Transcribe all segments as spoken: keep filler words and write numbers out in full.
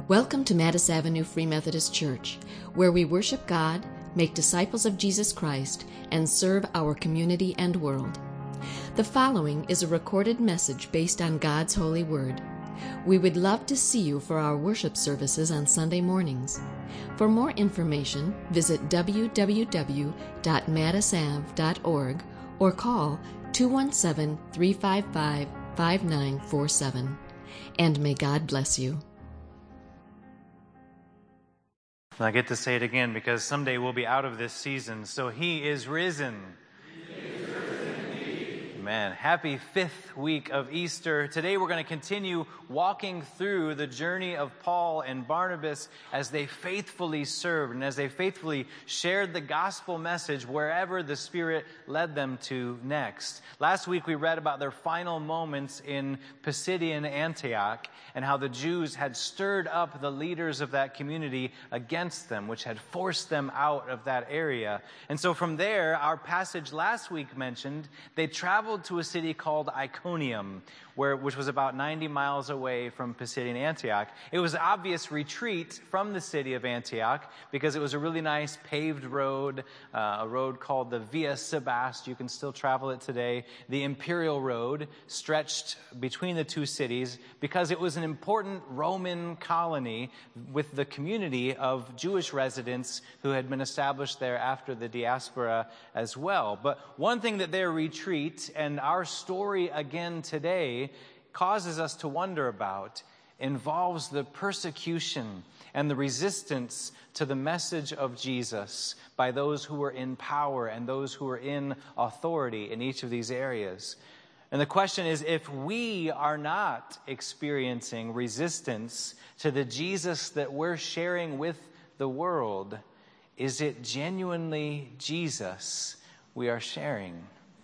Welcome to Mattis Avenue Free Methodist Church, where we worship God, make disciples of Jesus Christ, and serve our community and world. The following is a recorded message based on God's holy word. We would love to see you for our worship services on Sunday mornings. For more information, visit w w w dot mattis av dot org or call two one seven, three five five, five nine four seven. And may God bless you. I get to say it again because someday we'll be out of this season. So he is risen. He is risen indeed. Amen. Happy fifth week of Easter. Today we're going to continue walking through the journey of Paul and Barnabas as they faithfully served and as they faithfully shared the gospel message wherever the Spirit led them to next. Last week we read about their final moments in Pisidian Antioch and how the Jews had stirred up the leaders of that community against them, which had forced them out of that area. And so from there, our passage last week mentioned, they traveled to a city called Iconium, where, which was about ninety miles away from Pisidian Antioch. It was an obvious retreat from the city of Antioch because it was a really nice paved road, uh, a road called the Via Sebast. You can still travel it today. The Imperial Road stretched between the two cities because it was an important Roman colony with the community of Jewish residents who had been established there after the diaspora as well. But one thing that their retreat and our story again today causes us to wonder about involves the persecution and the resistance to the message of Jesus by those who were in power and those who were in authority in each of these areas. And the question is, if we are not experiencing resistance to the Jesus that we're sharing with the world, is it genuinely Jesus we are sharing?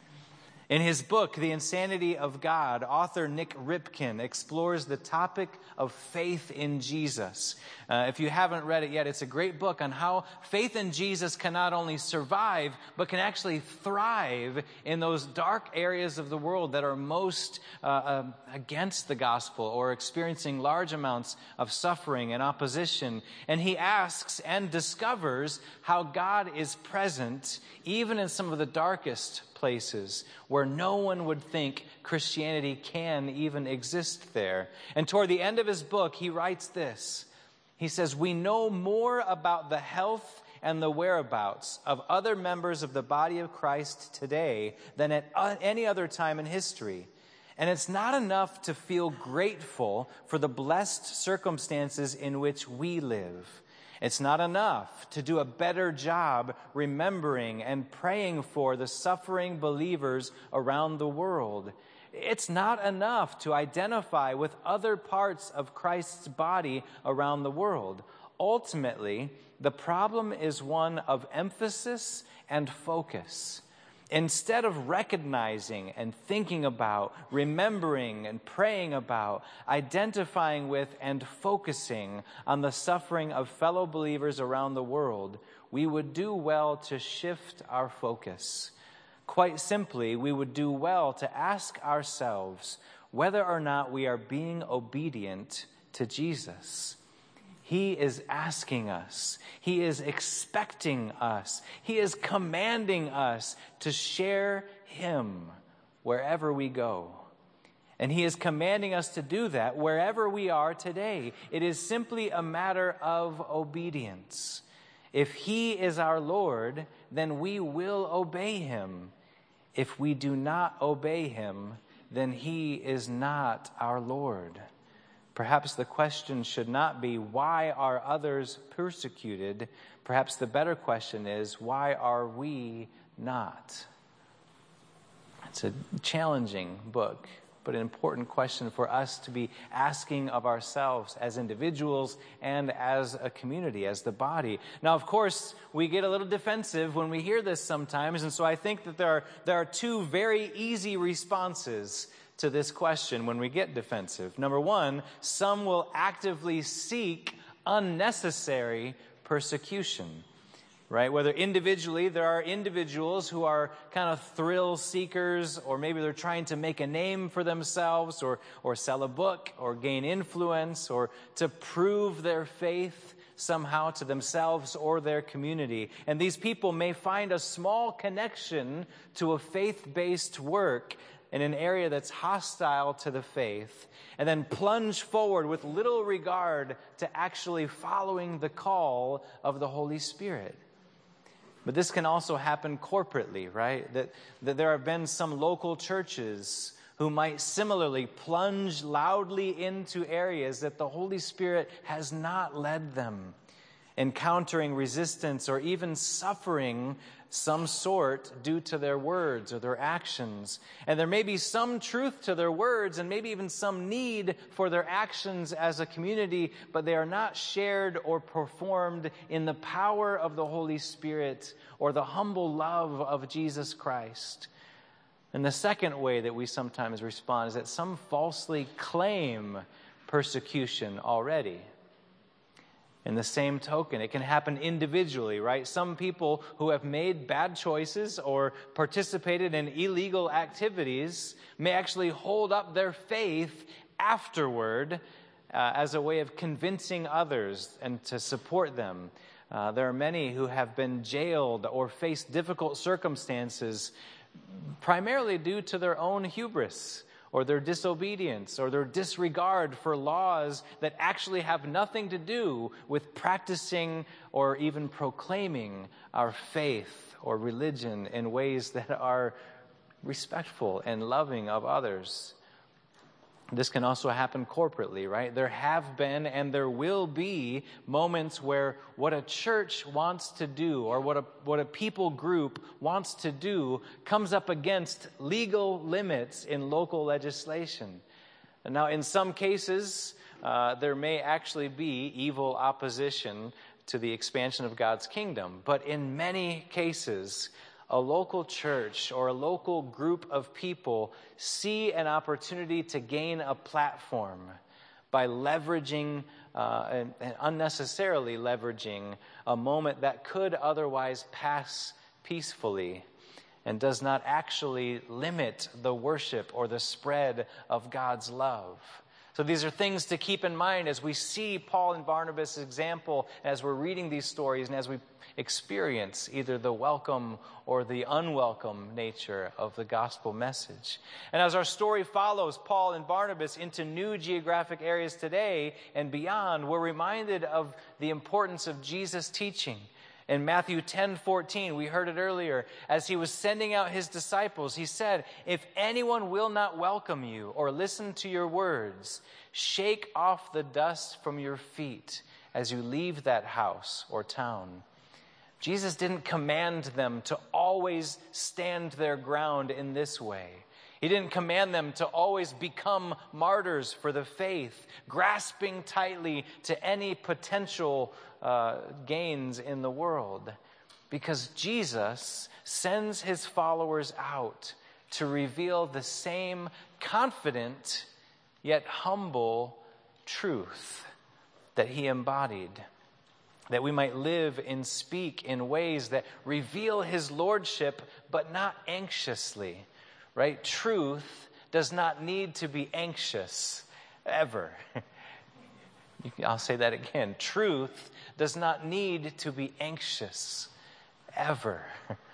In his book, The Insanity of God, author Nick Ripken explores the topic of faith in Jesus. Uh, if you haven't read it yet, it's a great book on how faith in Jesus can not only survive, but can actually thrive in those dark areas of the world that are most uh, uh, against the gospel or experiencing large amounts of suffering and opposition. And he asks and discovers how God is present even in some of the darkest places where no one would think Christianity can even exist there. And toward the end of his book, he writes this. He says, "We know more about the health and the whereabouts of other members of the body of Christ today than at any other time in history. And it's not enough to feel grateful for the blessed circumstances in which we live. It's not enough to do a better job remembering and praying for the suffering believers around the world. It's not enough to identify with other parts of Christ's body around the world. Ultimately, the problem is one of emphasis and focus. Instead of recognizing and thinking about, remembering and praying about, identifying with and focusing on the suffering of fellow believers around the world, we would do well to shift our focus. Quite simply, we would do well to ask ourselves whether or not we are being obedient to Jesus. He is asking us. He is expecting us. He is commanding us to share him wherever we go. And he is commanding us to do that wherever we are today. It is simply a matter of obedience. If he is our Lord, then we will obey him. If we do not obey him, then he is not our Lord. Perhaps the question should not be, why are others persecuted? Perhaps the better question is, why are we not? It's a challenging book, but an important question for us to be asking of ourselves as individuals and as a community, as the body. Now, of course, we get a little defensive when we hear this sometimes, and so I think that there are, there are two very easy responses to this question when we get defensive. Number one, some will actively seek unnecessary persecution. right? Whether individually, there are individuals who are kind of thrill seekers, or maybe they're trying to make a name for themselves, or, or sell a book, or gain influence, or to prove their faith somehow to themselves or their community. And these people may find a small connection to a faith-based work in an area that's hostile to the faith, and then plunge forward with little regard to actually following the call of the Holy Spirit. But this can also happen corporately, right? That, that there have been some local churches who might similarly plunge loudly into areas that the Holy Spirit has not led them, encountering resistance or even suffering some sort due to their words or their actions. And there may be some truth to their words and maybe even some need for their actions as a community, but they are not shared or performed in the power of the Holy Spirit or the humble love of Jesus Christ. And the second way that we sometimes respond is that some falsely claim persecution already. In the same token, it can happen individually, right? Some people who have made bad choices or participated in illegal activities may actually hold up their faith afterward uh, as a way of convincing others and to support them. Uh, there are many who have been jailed or faced difficult circumstances primarily due to their own hubris, or their disobedience, or their disregard for laws that actually have nothing to do with practicing or even proclaiming our faith or religion in ways that are respectful and loving of others. This can also happen corporately, right? There have been and there will be moments where what a church wants to do or what a, what a people group wants to do comes up against legal limits in local legislation. And now, in some cases, uh, there may actually be evil opposition to the expansion of God's kingdom. But in many cases, a local church or a local group of people see an opportunity to gain a platform by leveraging uh, and, and unnecessarily leveraging a moment that could otherwise pass peacefully and does not actually limit the worship or the spread of God's love. So these are things to keep in mind as we see Paul and Barnabas' example, as we're reading these stories, and as we experience either the welcome or the unwelcome nature of the gospel message. And as our story follows Paul and Barnabas into new geographic areas today and beyond, we're reminded of the importance of Jesus' teaching. In Matthew ten fourteen, we heard it earlier, as he was sending out his disciples, he said, "If anyone will not welcome you or listen to your words, shake off the dust from your feet as you leave that house or town." Jesus didn't command them to always stand their ground in this way. He didn't command them to always become martyrs for the faith, grasping tightly to any potential uh, gains in the world. Because Jesus sends his followers out to reveal the same confident yet humble truth that he embodied. That we might live and speak in ways that reveal his lordship, but not anxiously. Right? Truth does not need to be anxious, ever. I'll say that again. Truth does not need to be anxious, ever.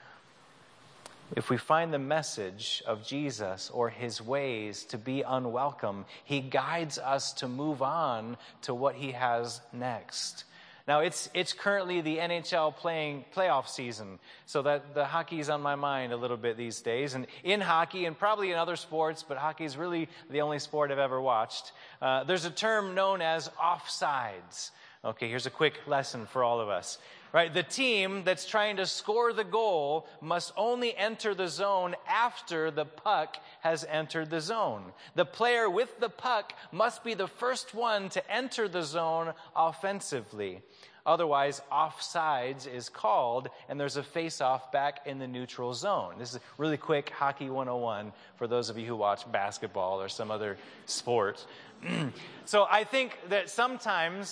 If we find the message of Jesus or his ways to be unwelcome, he guides us to move on to what he has next. Now, it's it's currently the N H L playing playoff season, so that the hockey's on my mind a little bit these days. And in hockey, and probably in other sports, but hockey is really the only sport I've ever watched, uh, there's a term known as offsides. Okay, here's a quick lesson for all of us. Right, the team that's trying to score the goal must only enter the zone after the puck has entered the zone. The player with the puck must be the first one to enter the zone offensively. Otherwise, offsides is called, and there's a face-off back in the neutral zone. This is really quick Hockey one oh one for those of you who watch basketball or some other sport. So I think that sometimes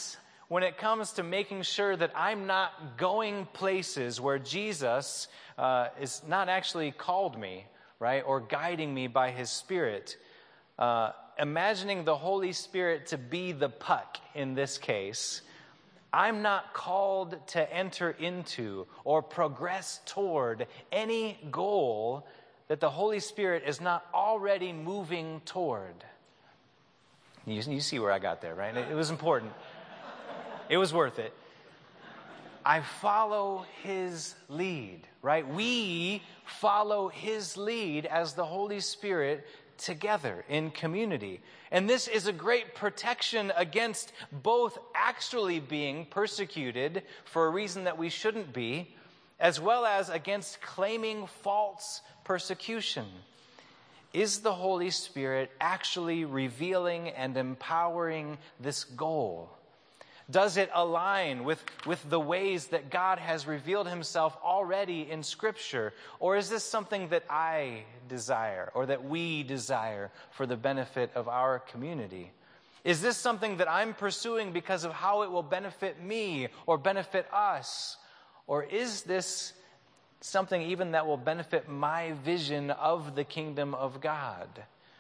when it comes to making sure that I'm not going places where Jesus uh, is not actually called me, right, or guiding me by his Spirit. Uh, imagining the Holy Spirit to be the puck in this case, I'm not called to enter into or progress toward any goal that the Holy Spirit is not already moving toward. You, you see where I got there, right? It, it was important. It was worth it. I follow his lead, right? We follow his lead as the Holy Spirit together in community. And this is a great protection against both actually being persecuted for a reason that we shouldn't be, as well as against claiming false persecution. Is the Holy Spirit actually revealing and empowering this goal? Does it align with, with the ways that God has revealed himself already in Scripture? Or is this something that I desire or that we desire for the benefit of our community? Is this something that I'm pursuing because of how it will benefit me or benefit us? Or is this something even that will benefit my vision of the kingdom of God?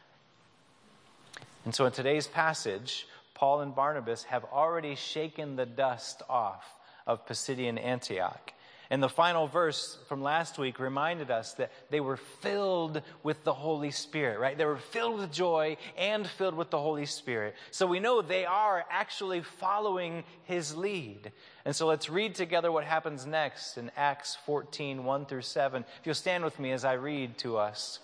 And so in today's passage, Paul and Barnabas have already shaken the dust off of Pisidian Antioch. And the final verse from last week reminded us that they were filled with the Holy Spirit, right? They were filled with joy and filled with the Holy Spirit. So we know they are actually following his lead. And so let's read together what happens next in Acts fourteen, one through seven. If you'll stand with me as I read to us.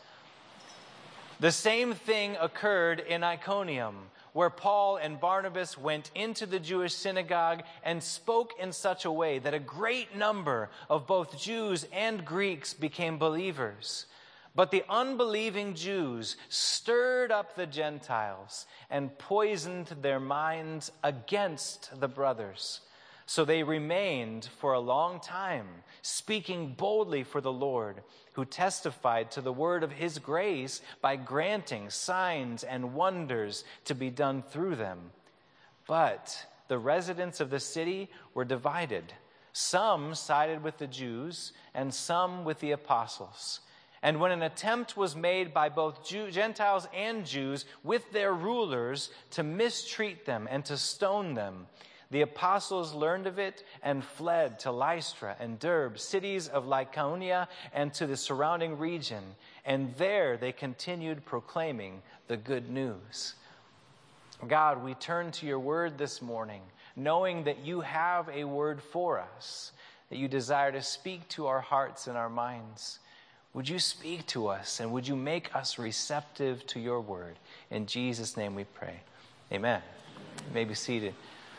The same thing occurred in Iconium, where Paul and Barnabas went into the Jewish synagogue and spoke in such a way that a great number of both Jews and Greeks became believers. But the unbelieving Jews stirred up the Gentiles and poisoned their minds against the brothers. So they remained for a long time, speaking boldly for the Lord, who testified to the word of his grace by granting signs and wonders to be done through them. But the residents of the city were divided. Some sided with the Jews and some with the apostles. And when an attempt was made by both Jew, Gentiles and Jews with their rulers to mistreat them and to stone them, the apostles learned of it and fled to Lystra and Derbe, cities of Lycaonia, and to the surrounding region. And there they continued proclaiming the good news. God, we turn to your word this morning, knowing that you have a word for us, that you desire to speak to our hearts and our minds. Would you speak to us, and would you make us receptive to your word? In Jesus' name we pray. Amen. You may be seated.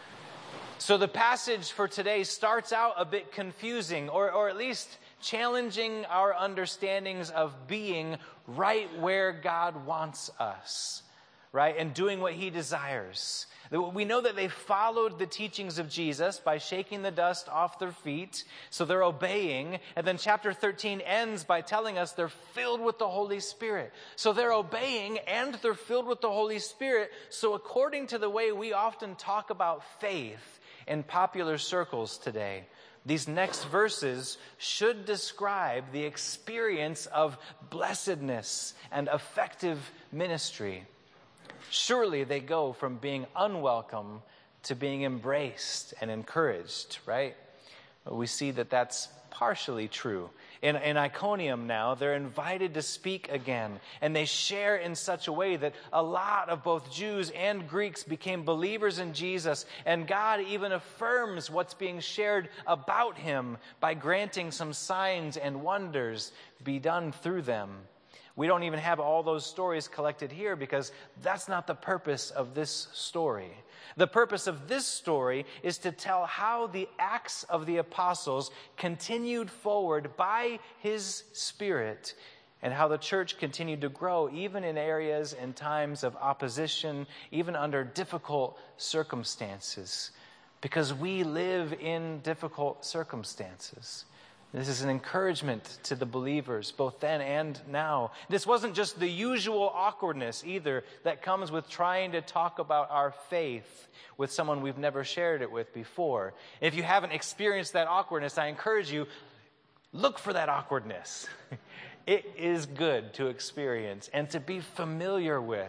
So the passage for today starts out a bit confusing, or, or at least challenging our understandings of being right where God wants us, right? And doing what he desires. We know that they followed the teachings of Jesus by shaking the dust off their feet, so they're obeying. And then chapter thirteen ends by telling us they're filled with the Holy Spirit. So they're obeying and they're filled with the Holy Spirit. So according to the way we often talk about faith in popular circles today, these next verses should describe the experience of blessedness and effective ministry. Surely they go from being unwelcome to being embraced and encouraged, right? We see that that's partially true. In, in Iconium now, they're invited to speak again, and they share in such a way that a lot of both Jews and Greeks became believers in Jesus, and God even affirms what's being shared about him by granting some signs and wonders be done through them. We don't even have all those stories collected here because that's not the purpose of this story. The purpose of this story is to tell how the acts of the apostles continued forward by his Spirit, and how the church continued to grow even in areas and times of opposition, even under difficult circumstances. Because we live in difficult circumstances. This is an encouragement to the believers, both then and now. This wasn't just the usual awkwardness either that comes with trying to talk about our faith with someone we've never shared it with before. If you haven't experienced that awkwardness, I encourage you, look for that awkwardness. It is good to experience and to be familiar with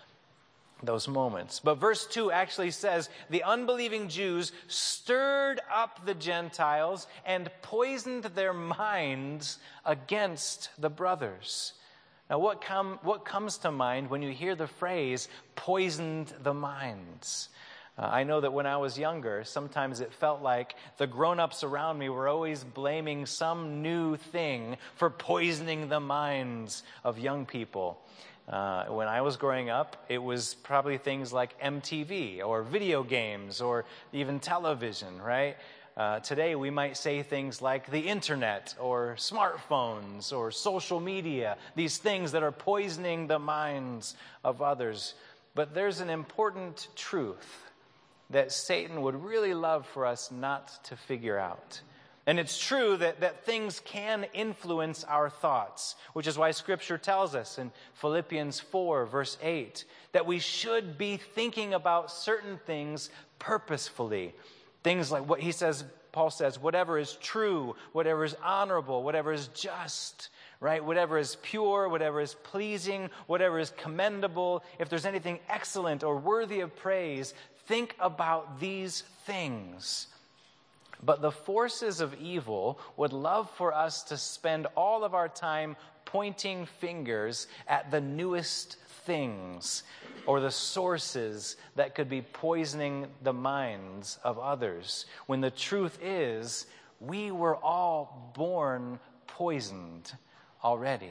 those moments. But verse two actually says, the unbelieving Jews stirred up the Gentiles and poisoned their minds against the brothers. Now, what, com- what comes to mind when you hear the phrase, poisoned the minds? Uh, I know that when I was younger, sometimes it felt like the grown-ups around me were always blaming some new thing for poisoning the minds of young people. Uh, when I was growing up, it was probably things like M T V or video games or even television, right? Uh, today we might say things like the internet or smartphones or social media, these things that are poisoning the minds of others. But there's an important truth that Satan would really love for us not to figure out. And it's true that, that things can influence our thoughts, which is why Scripture tells us in Philippians four, verse eight, that we should be thinking about certain things purposefully. Things like what he says, Paul says, whatever is true, whatever is honorable, whatever is just, right? Whatever is pure, whatever is pleasing, whatever is commendable, if there's anything excellent or worthy of praise, think about these things. But the forces of evil would love for us to spend all of our time pointing fingers at the newest things or the sources that could be poisoning the minds of others, when the truth is we were all born poisoned already.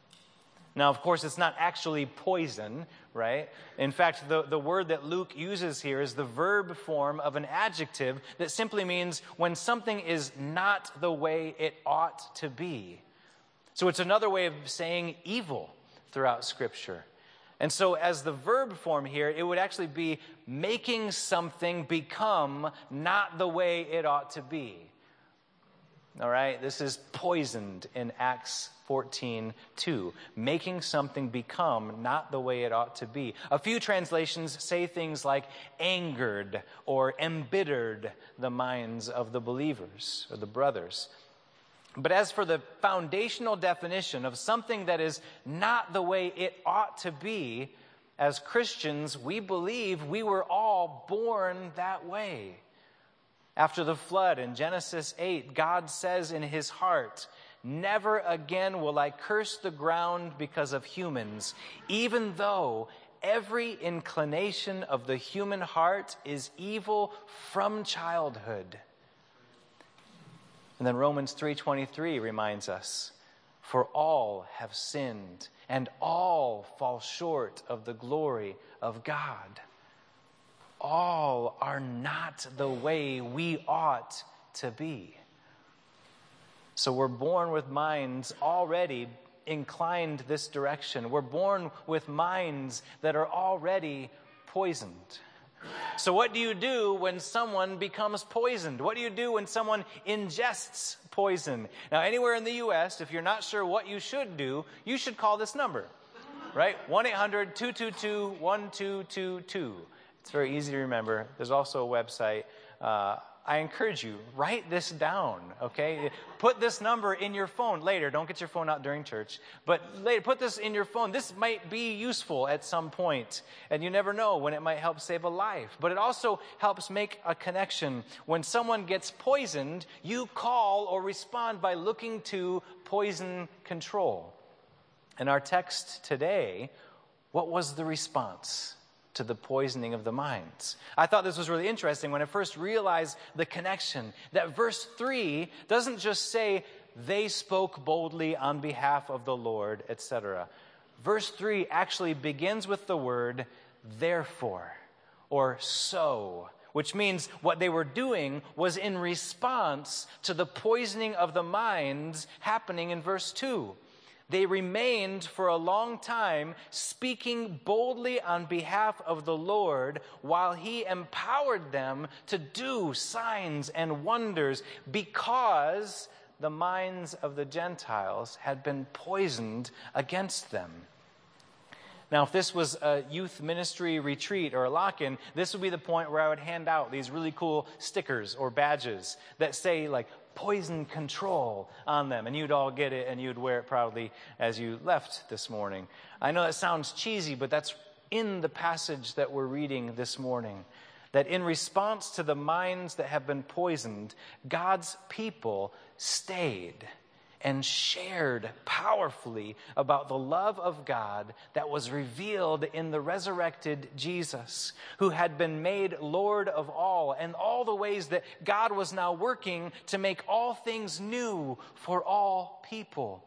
Now, of course, it's not actually poison, right? In fact, the, the word that Luke uses here is the verb form of an adjective that simply means when something is not the way it ought to be. So it's another way of saying evil throughout Scripture. And so as the verb form here, it would actually be making something become not the way it ought to be. All right, this is poisoned in Acts fourteen two, making something become not the way it ought to be. A few translations say things like angered or embittered the minds of the believers or the brothers. But as for the foundational definition of something that is not the way it ought to be, as Christians, we believe we were all born that way. After the flood in Genesis eight, God says in his heart, "Never again will I curse the ground because of humans, even though every inclination of the human heart is evil from childhood." And then Romans three twenty-three reminds us, "For all have sinned, and all fall short of the glory of God." All are not the way we ought to be. So we're born with minds already inclined this direction. We're born with minds that are already poisoned. So what do you do when someone becomes poisoned? What do you do when someone ingests poison? Now, anywhere in the U S, if you're not sure what you should do, you should call this number, right? one eight hundred two two two one two two two. It's very easy to remember. There's also a website. Uh, I encourage you, write this down, okay? Put this number in your phone later. Don't get your phone out during church. But later, put this in your phone. This might be useful at some point, and you never know when it might help save a life. But it also helps make a connection. When someone gets poisoned, you call or respond by looking to poison control. In our text today, what was the response to the poisoning of the minds? I thought this was really interesting when I first realized the connection, that verse three doesn't just say they spoke boldly on behalf of the Lord, et cetera. Verse three actually begins with the word therefore, or so, which means what they were doing was in response to the poisoning of the minds happening in verse two. They remained for a long time speaking boldly on behalf of the Lord while he empowered them to do signs and wonders because the minds of the Gentiles had been poisoned against them. Now, if this was a youth ministry retreat or a lock-in, this would be the point where I would hand out these really cool stickers or badges that say, like, poison control on them. And you'd all get it, and you'd wear it proudly as you left this morning. I know that sounds cheesy, but that's in the passage that we're reading this morning. That in response to the minds that have been poisoned, God's people stayed and shared powerfully about the love of God that was revealed in the resurrected Jesus, who had been made Lord of all, and all the ways that God was now working to make all things new for all people.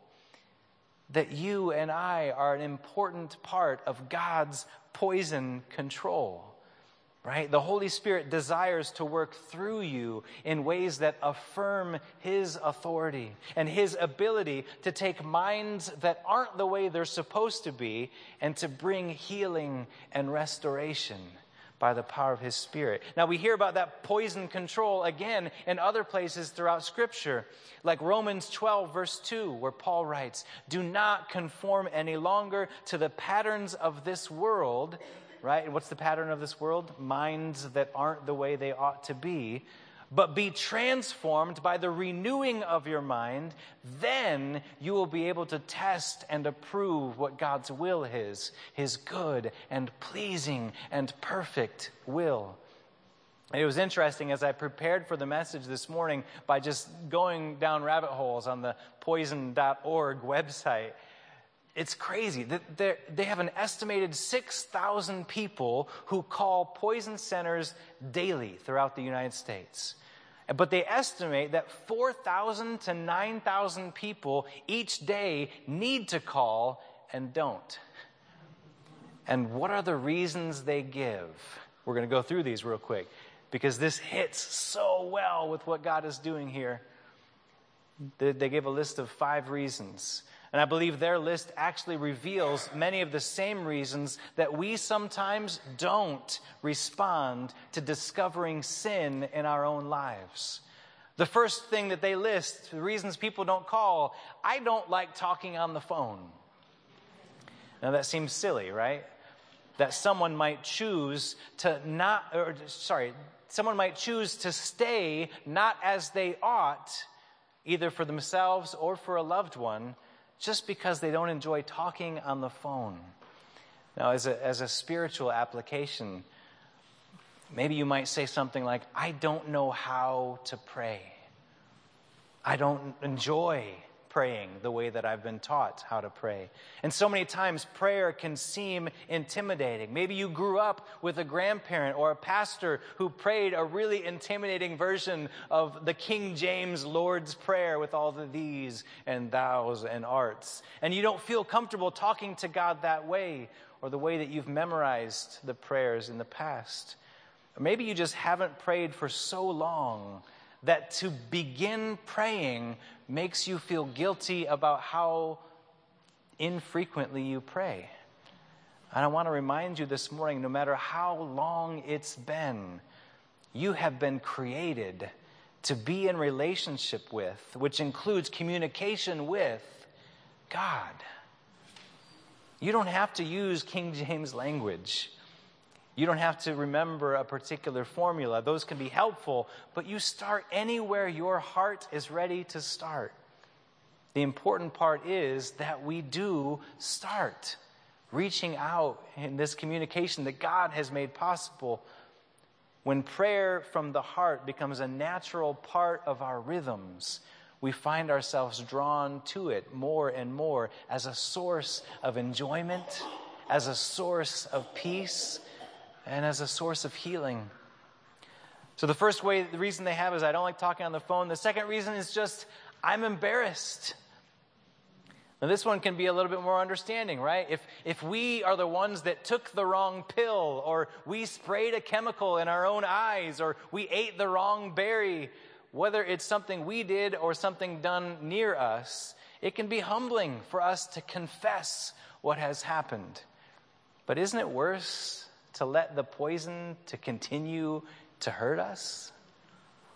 That you and I are an important part of God's poison control. Right? The Holy Spirit desires to work through you in ways that affirm His authority and His ability to take minds that aren't the way they're supposed to be and to bring healing and restoration by the power of His Spirit. Now, we hear about that poison control again in other places throughout Scripture, like Romans twelve, verse two, where Paul writes, "Do not conform any longer to the patterns of this world." Right? And what's the pattern of this world? Minds that aren't the way they ought to be. But be transformed by the renewing of your mind. Then you will be able to test and approve what God's will is. His good and pleasing and perfect will. It was interesting as I prepared for the message this morning by just going down rabbit holes on the poison dot org website. It's crazy. They have an estimated six thousand people who call poison centers daily throughout the United States. But they estimate that four thousand to nine thousand people each day need to call and don't. And what are the reasons they give? We're going to go through these real quick because this hits so well with what God is doing here. They give a list of five reasons. And I believe their list actually reveals many of the same reasons that we sometimes don't respond to discovering sin in our own lives. The first thing that they list, the reasons people don't call, I don't like talking on the phone. Now that seems silly, right? That someone might choose to not, or sorry, someone might choose to stay not as they ought, either for themselves or for a loved one, just because they don't enjoy talking on the phone. Now, as a, as a spiritual application, maybe you might say something like, I don't know how to pray. I don't enjoy praying the way that I've been taught how to pray. And so many times prayer can seem intimidating. Maybe you grew up with a grandparent or a pastor who prayed a really intimidating version of the King James Lord's Prayer with all the these and thous and arts. And you don't feel comfortable talking to God that way or the way that you've memorized the prayers in the past. Or maybe you just haven't prayed for so long that to begin praying makes you feel guilty about how infrequently you pray. And I want to remind you this morning, no matter how long it's been, you have been created to be in relationship with, which includes communication with, God. You don't have to use King James language. You don't have to remember a particular formula. Those can be helpful, but you start anywhere your heart is ready to start. The important part is that we do start reaching out in this communication that God has made possible. When prayer from the heart becomes a natural part of our rhythms, we find ourselves drawn to it more and more as a source of enjoyment, as a source of peace, and as a source of healing. So the first way, the reason they have is I don't like talking on the phone. The second reason is just I'm embarrassed. Now this one can be a little bit more understanding, right? If if we are the ones that took the wrong pill, or we sprayed a chemical in our own eyes, or we ate the wrong berry, whether it's something we did or something done near us, it can be humbling for us to confess what has happened. But isn't it worse to let the poison to continue to hurt us?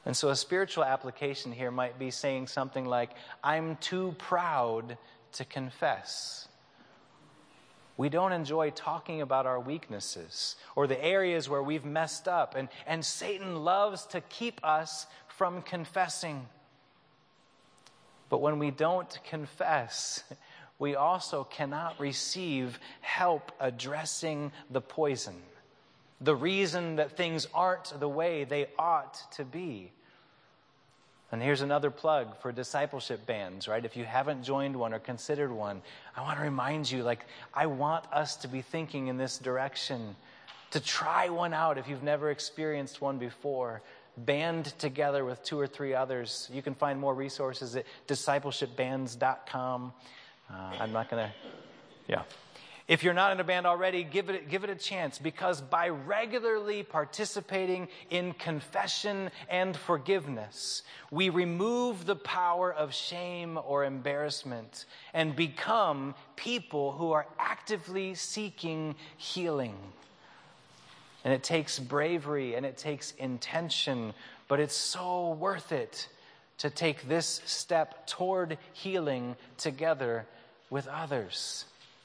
And so a spiritual application here might be saying something like, I'm too proud to confess. We don't enjoy talking about our weaknesses or the areas where we've messed up. And, and Satan loves to keep us from confessing. But when we don't confess, we also cannot receive help addressing the poison, the reason that things aren't the way they ought to be. And here's another plug for discipleship bands, right? If you haven't joined one or considered one, I want to remind you, like, I want us to be thinking in this direction, to try one out if you've never experienced one before. Band together with two or three others. You can find more resources at discipleship bands dot com. Uh, I'm not going to, yeah. If you're not in a band already, give it, give it a chance, because by regularly participating in confession and forgiveness, we remove the power of shame or embarrassment and become people who are actively seeking healing. And it takes bravery and it takes intention, but it's so worth it to take this step toward healing together with others.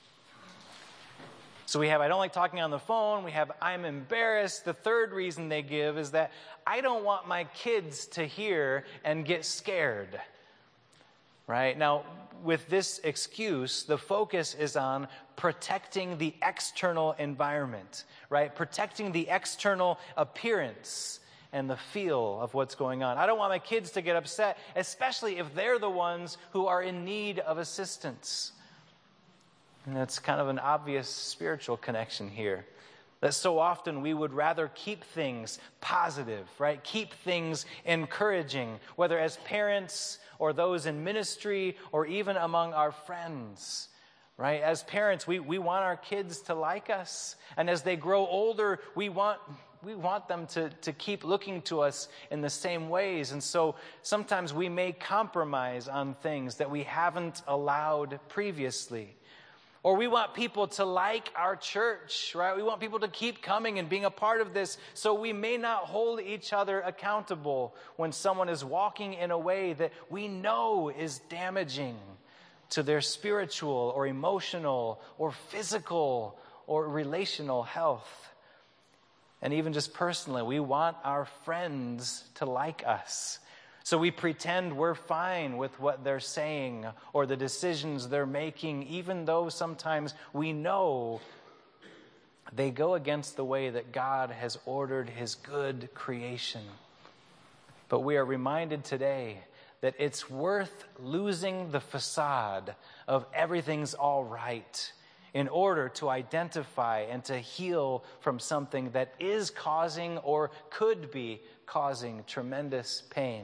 So we have, I don't like talking on the phone. We have, I'm embarrassed. The third reason they give is that I don't want my kids to hear and get scared. Right? Now, with this excuse, the focus is on protecting the external environment, right? Protecting the external appearance and the feel of what's going on. I don't want my kids to get upset, especially if they're the ones who are in need of assistance. And that's kind of an obvious spiritual connection here. That so often we would rather keep things positive, right? Keep things encouraging, whether as parents or those in ministry or even among our friends, right? As parents, we, we want our kids to like us. And as they grow older, we want we want them to, to keep looking to us in the same ways. And so sometimes we may compromise on things that we haven't allowed previously. Or we want people to like our church, right? We want people to keep coming and being a part of this, so we may not hold each other accountable when someone is walking in a way that we know is damaging to their spiritual or emotional or physical or relational health. And even just personally, we want our friends to like us. So we pretend we're fine with what they're saying or the decisions they're making, even though sometimes we know they go against the way that God has ordered his good creation. But we are reminded today that it's worth losing the facade of everything's all right in order to identify and to heal from something that is causing or could be causing tremendous pain.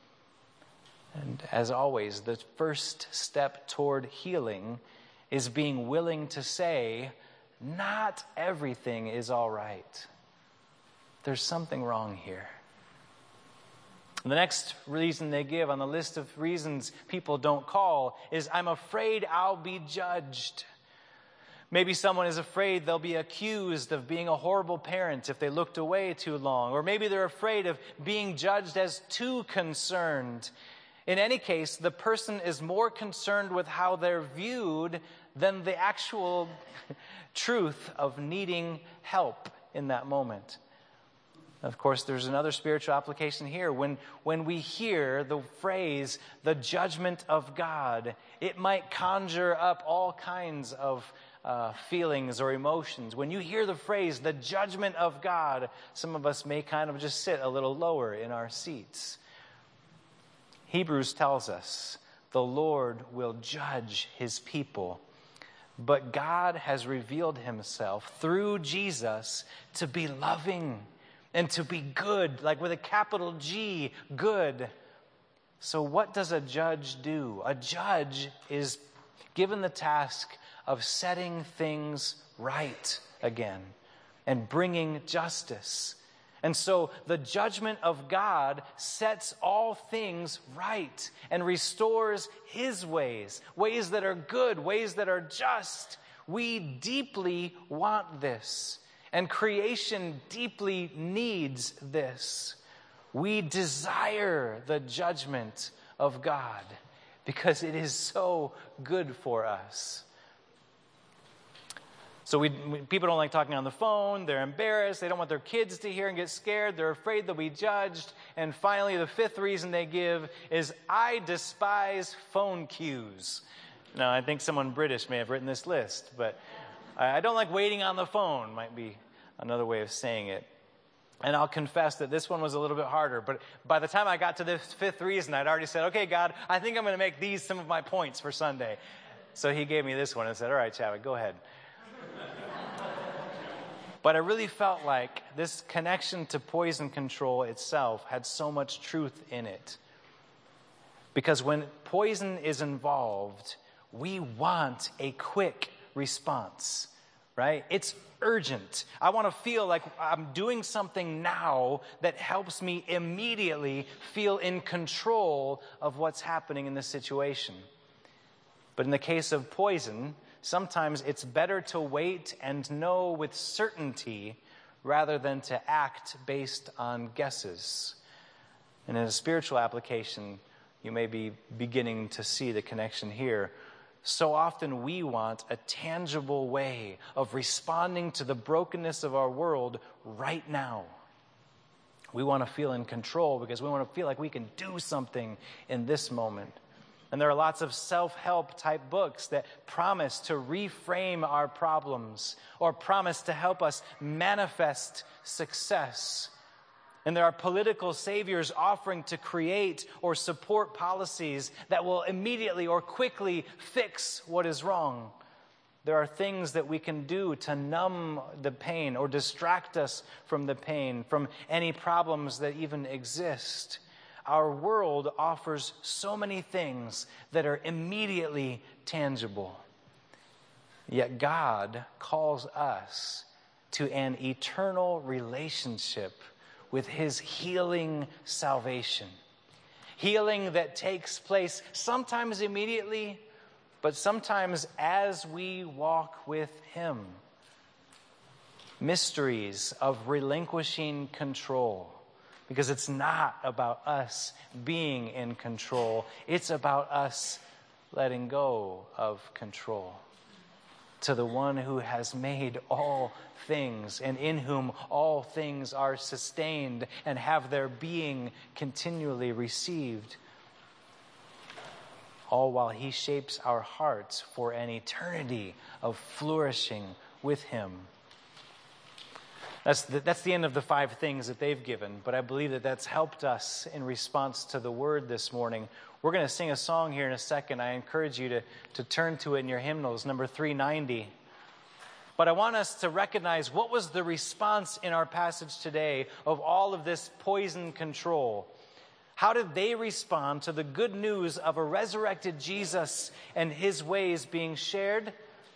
And as always, the first step toward healing is being willing to say, not everything is all right. There's something wrong here. And the next reason they give on the list of reasons people don't call is, I'm afraid I'll be judged. Maybe someone is afraid they'll be accused of being a horrible parent if they looked away too long. Or maybe they're afraid of being judged as too concerned. In any case, the person is more concerned with how they're viewed than the actual truth of needing help in that moment. Of course, there's another spiritual application here. When, when we hear the phrase, the judgment of God, it might conjure up all kinds of uh, feelings or emotions. When you hear the phrase, the judgment of God, some of us may kind of just sit a little lower in our seats. Hebrews tells us the Lord will judge his people, but God has revealed himself through Jesus to be loving and to be good, like with a capital G, good. So what does a judge do? A judge is given the task of setting things right again and bringing justice. And so the judgment of God sets all things right and restores his ways, ways that are good, ways that are just. We deeply want this, and creation deeply needs this. We desire the judgment of God because it is so good for us. So we, we, people don't like talking on the phone. They're embarrassed. They don't want their kids to hear and get scared. They're afraid they'll be judged. And finally, the fifth reason they give is, I despise phone queues. Now, I think someone British may have written this list, but I, I don't like waiting on the phone, might be another way of saying it. And I'll confess that this one was a little bit harder. But by the time I got to this fifth reason, I'd already said, okay, God, I think I'm going to make these some of my points for Sunday. So he gave me this one and said, all right, Chadwick, go ahead. But I really felt like this connection to poison control itself had so much truth in it. Because when poison is involved, we want a quick response, right? It's urgent. I want to feel like I'm doing something now that helps me immediately feel in control of what's happening in this situation. But in the case of poison, sometimes it's better to wait and know with certainty rather than to act based on guesses. And in a spiritual application, you may be beginning to see the connection here. So often we want a tangible way of responding to the brokenness of our world right now. We want to feel in control because we want to feel like we can do something in this moment. And there are lots of self-help type books that promise to reframe our problems or promise to help us manifest success. And there are political saviors offering to create or support policies that will immediately or quickly fix what is wrong. There are things that we can do to numb the pain or distract us from the pain, from any problems that even exist. Our world offers so many things that are immediately tangible. Yet God calls us to an eternal relationship with his healing salvation. Healing that takes place sometimes immediately, but sometimes as we walk with him. Mysteries of relinquishing control. Because it's not about us being in control. It's about us letting go of control to the one who has made all things and in whom all things are sustained and have their being continually received. All while he shapes our hearts for an eternity of flourishing with him. That's the, that's the end of the five things that they've given, but I believe that that's helped us in response to the word this morning. We're going to sing a song here in a second. I encourage you to, to turn to it in your hymnals, number three ninety. But I want us to recognize what was the response in our passage today of all of this poison control. How did they respond to the good news of a resurrected Jesus and his ways being shared?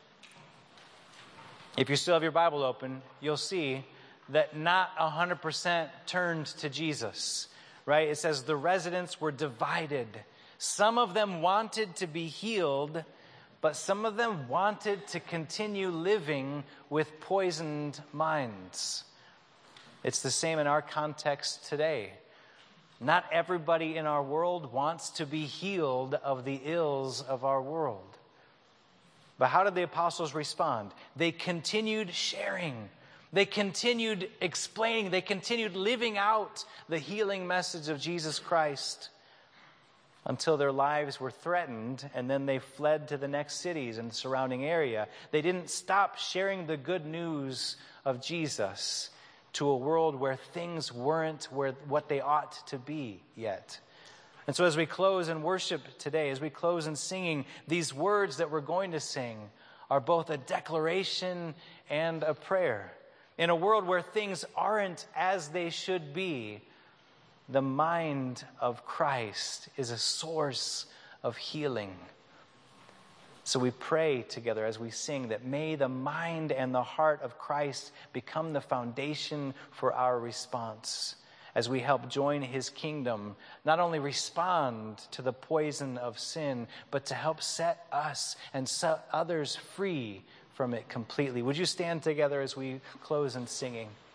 If you still have your Bible open, you'll see that not one hundred percent turned to Jesus, right? It says the residents were divided. Some of them wanted to be healed, but some of them wanted to continue living with poisoned minds. It's the same in our context today. Not everybody in our world wants to be healed of the ills of our world. But how did the apostles respond? They continued sharing. They continued explaining. They continued living out the healing message of Jesus Christ until their lives were threatened, and then they fled to the next cities and the surrounding area. They didn't stop sharing the good news of Jesus to a world where things weren't where what they ought to be yet. And so as we close in worship today, as we close in singing, these words that we're going to sing are both a declaration and a prayer. In a world where things aren't as they should be, the mind of Christ is a source of healing. So we pray together as we sing that may the mind and the heart of Christ become the foundation for our response as we help join his kingdom, not only respond to the poison of sin, but to help set us and set others free from it completely. Would you stand together as we close in singing?